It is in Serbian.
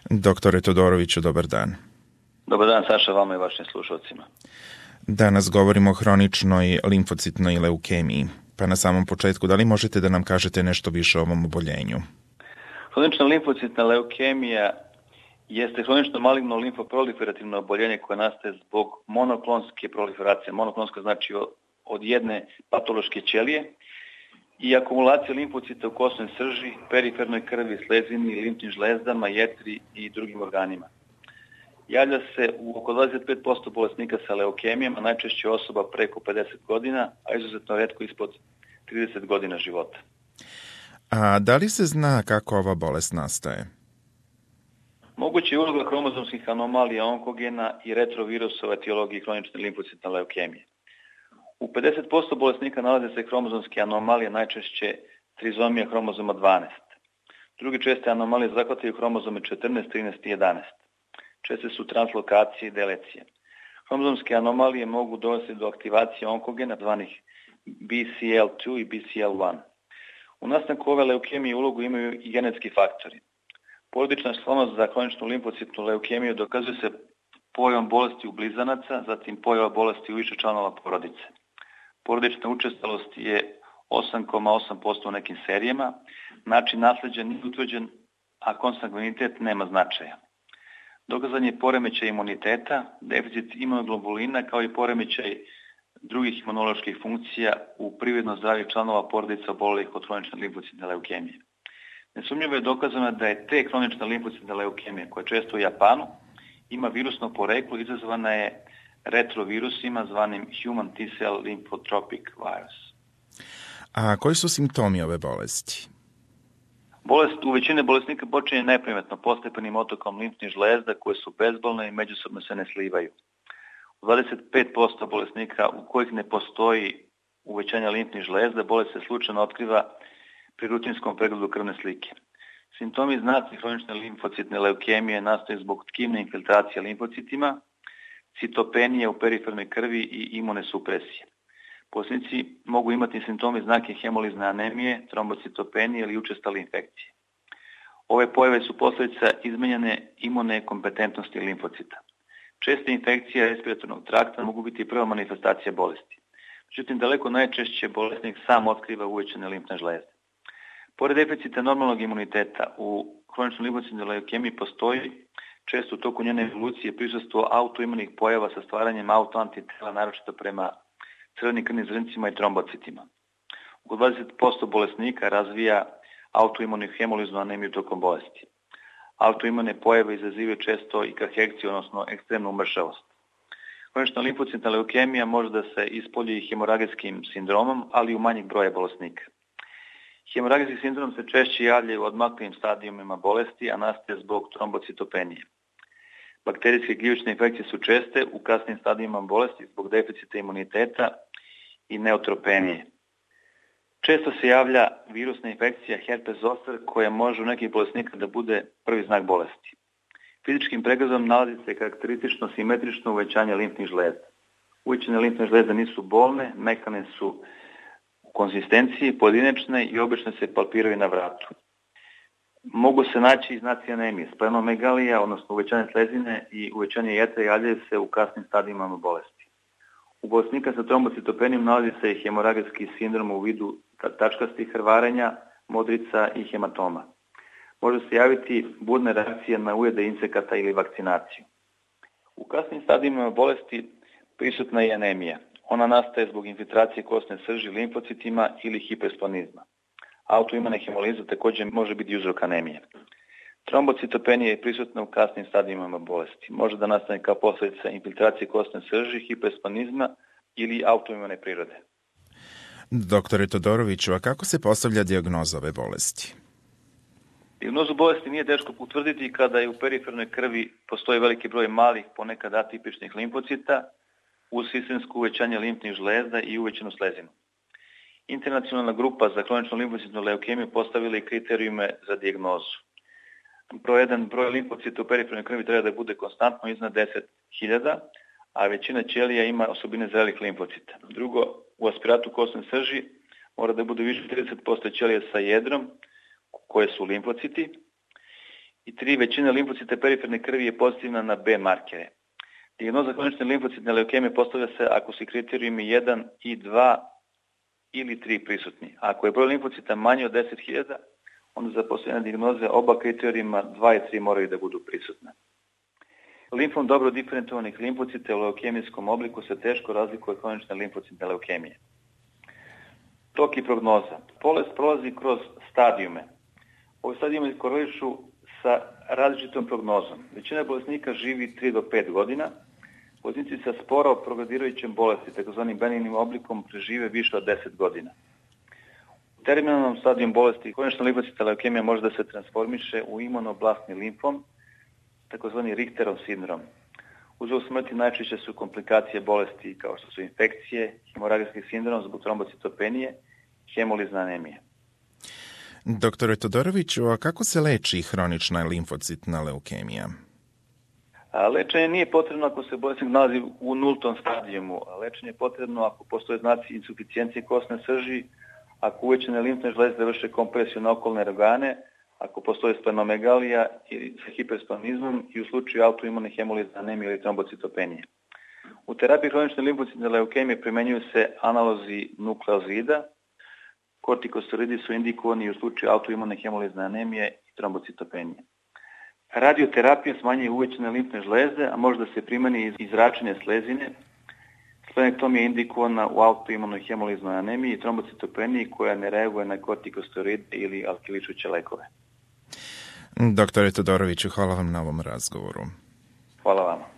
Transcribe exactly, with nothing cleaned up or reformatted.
Doktore Todoroviću, dobar dan. Dobar dan, Saša, vama i vašim slušalcima. Danas govorimo o hroničnoj limfocitnoj leukemiji. Pa na samom početku, da li možete da nam kažete nešto više o ovom oboljenju? Hronična limfocitna leukemija jeste hronično maligno limfoproliferativno oboljenje koje nastaje zbog monoklonske proliferacije. Monoklonska znači od jedne patološke ćelije i akumulacije limfocita u kosnoj srži, perifernoj krvi, slezini, limfnim žlezdama, jetri i drugim organima. Javlja se u oko dvadeset pet posto bolesnika sa leukemijom, a najčešće osoba preko pedeset godina, a izuzetno retko ispod trideset godina života. A da li se zna kako ova bolest nastaje? Moguće je uloga hromozomskih anomalija, onkogena i retrovirusa u etiologiji hronične limfocitne leukemije. U pedeset posto bolesnika nalaze se hromozomske anomalije, najčešće trizomija hromozoma dvanaest. Drugi česte anomalije zahvataju hromozome četrnaest, trinaest i jedanaest. Česte su translokacije i delecije. Hromozomske anomalije mogu dovesti do aktivacije onkogena, zvanih B C L dva i B C L jedan. U nastanku ove leukemije ulogu imaju i genetski faktori. Porodična sklonost za hroničnu limfocitnu leukemiju dokazuje se pojavom bolesti u blizanaca, zatim pojava bolesti u više članova porodice. Porodična učestalost je osam zarez osam posto u nekim serijama, način nasleđa nije utvrđen, a konsanguinitet nema značaja. Dokazan je poremećaj imuniteta, deficit imunoglobulina kao i poremećaj drugih imunoloških funkcija u prirodno zdravih članova porodica obolelih od hronične limfocitne leukemije. Nesumnjivo je dokazano da je te hronična limfocitna leukemija, koja često u Japanu ima virusno poreklo, izazvana je retrovirusima zvanim Human T-cell lymphotropic virus. A koji su simptomi ove bolesti? Bolest u većine bolesnika počinje neprimetno postepenim otokom limfnih žlezda koje su bezbolne i međusobno se ne slivaju. U dvadeset pet posto bolesnika u kojih ne postoji uvećanje limfnih žlezda, bolest se slučajno otkriva pri rutinskom pregledu krvne slike. Simptomi znaci hronične limfocitne leukemije nastaju zbog tkivne infiltracije limfocitima, citopenije u perifernoj krvi i imune supresije. Bolesnici mogu imati simptomi znake hemolizne anemije, trombocitopenije ili učestale infekcije. Ove pojave su posljedica izmenjene imune kompetentnosti limfocita. Česte infekcije respiratornog trakta mogu biti prva manifestacija bolesti. Međutim, daleko najčešće bolesnik sam otkriva uvećane limfne žlezde. Pored deficita normalnog imuniteta, u hroničnoj limfocitnoj leukemiji postoji često u toku njene evolucije prisustvo autoimunih pojava sa stvaranjem autoantitela, naročito prema crvenim krvnim zrncima i trombocitima. Oko dvadeset posto bolesnika razvija autoimunu hemoliznu anemiju tokom bolesti. Autoimune pojave izazivaju često i kahekciju, odnosno ekstremnu umršavost. Hronična limfocitna leukemija može da se ispolji i hemoragijskim sindromom, ali u manjeg broja bolesnika. Hemoragijski sindrom se češće javlja u odmaklim stadijumima bolesti, a nastaje zbog trombocitopenije. Bakterijske gljivične infekcije su česte u kasnim stadijima bolesti zbog deficita imuniteta i neutropenije. Često se javlja virusna infekcija herpes zoster koja može u nekih bolesnika da bude prvi znak bolesti. Fizičkim pregledom nalazi se karakteristično simetrično uvećanje limfnih žlezda. Uvećane limfne žlezde nisu bolne, mekane su u konzistenciji, pojedinačne i obično se palpiraju na vratu. Mogu se naći i znaci anemije, splenomegalija, odnosno uvećanje slezine i uvećanje jetre javljaju se u kasnim stadijima bolesti. U bolesnika sa trombocitopenijom nalazi se i hemoragijski sindrom u vidu tačkastih krvarenja, modrica i hematoma. Može se javiti burne reakcije na ujede insekata ili vakcinaciju. U kasnim stadijima bolesti prisutna je anemija. Ona nastaje zbog infiltracije kosne srži limfocitima ili hipersplanizma. Autoimuna hemoliza također može biti uzrok anemije. Trombocitopenija je prisutna u kasnim stadijima bolesti. Može da nastane kao posljedica infiltracije kosne srži, hipersplanizma ili autoimune prirode. Doktore Todoroviću, a kako se postavlja dijagnoza ove bolesti? Dijagnozu bolesti nije teško utvrditi kada je u perifernoj krvi postoji veliki broj malih, ponekad atipičnih limfocita, uz sistemsko uvećanje limfnih žlezda i uvećanu slezinu. Internacionalna grupa za hroničnu limfocitnu leukemiju postavila je kriterijume za dijagnozu. Broj jedan, broj limfocita u perifernoj krvi treba da bude konstantno iznad deset hiljada, a većina ćelija ima osobine zrelih limfocita. Drugo, u aspiratu kosne srži mora da bude više trideset posto ćelija sa jedrom, koje su limfociti. i tri, većina limfocita periferne krvi je pozitivna na B markere. Dijagnoza hronične limfocitne leukemije postavlja se ako su kriterijumi jedan i dva ili tri prisutni. Ako je broj limfocita manje od deset hiljada, onda za postavljanje dijagnoze oba kriterijuma dva i tri moraju da budu prisutna. Limfom dobro diferencovanih limfocita u leukemijskom obliku se teško razlikuje od hronične limfocitne leukemije. Tok i prognoza. Bolest prolazi kroz stadijume. Ovi stadijumi korelišu sa različitom prognozom. Većina bolesnika živi tri do pet godina. Bolesnici sa sporo progredirajućem bolesti, takozvanim benignim oblikom, prežive više od deset godina. U terminalnom stadijum bolesti hronična limfocitna leukemija može da se transformiše u imunoblastni limfom, takozvani Richterov sindrom. Uzrok smrti najčešće su komplikacije bolesti kao što su infekcije, hemoragijski sindrom zbog trombocitopenije, hemolizna anemija. Doktore Todoroviću, a kako se leči hronična limfocitna leukemija? A lečenje nije potrebno ako se bolesnik nalazi u nultom stadijumu. Lečenje je potrebno ako postoje znaci insuficijencije kosne srži, ako uvećane limfne žlezde vrše kompresiju na okolne organe, ako postoji splenomegalija ili sa hipersplenizmom i u slučaju autoimune hemolizne anemije ili trombocitopenije. U terapiji hronične limfocitne leukemije primenjuju se analozi nukleozida. Kortikosteroidi su indikovani u slučaju autoimune hemolizne anemije i trombocitopenije. Radioterapija smanjuje uvećane limfne žlezde, a može da se primeni iz izračene slezine. Splenektomija je indikovana u autoimunoj hemoliznoj anemiji i trombocitopeniji koja ne reaguje na kortikosteroide ili alkiličuće lekove. Doktore Todoroviću, hvala vam na ovom razgovoru. Hvala vama.